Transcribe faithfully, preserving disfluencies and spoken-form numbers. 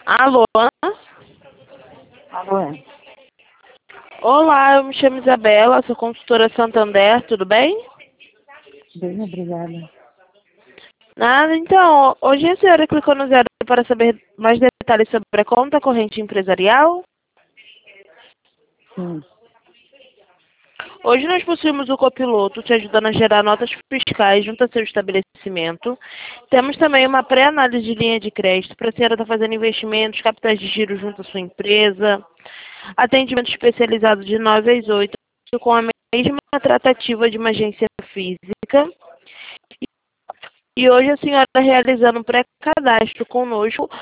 Alô? Alô, é. Olá, eu me chamo Isabela, sou consultora Santander, tudo bem? Bem, obrigada. Nada, então, hoje a senhora clicou no zero para saber mais detalhes sobre a conta corrente empresarial. Sim. Hoje nós possuímos o copiloto te ajudando a gerar notas fiscais junto ao seu estabelecimento. Temos também uma pré-análise de linha de crédito para a senhora estar fazendo investimentos, capitais de giro junto à sua empresa. Atendimento especializado de nove às oito, com a mesma tratativa de uma agência física. E hoje a senhora realizando um pré-cadastro conosco,